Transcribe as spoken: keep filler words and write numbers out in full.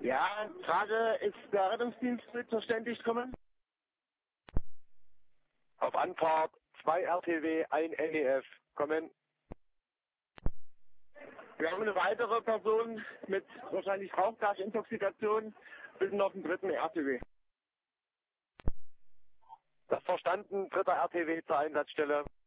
Ja, gerade ist der Rettungsdienst mit verständigt kommen. Auf Anfahrt zwei R T W, ein N E F. Kommen. Wir haben eine weitere Person mit wahrscheinlich Rauchgasintoxikation, bitten auf den dritten R T W. Das verstanden, dritter R T W zur Einsatzstelle.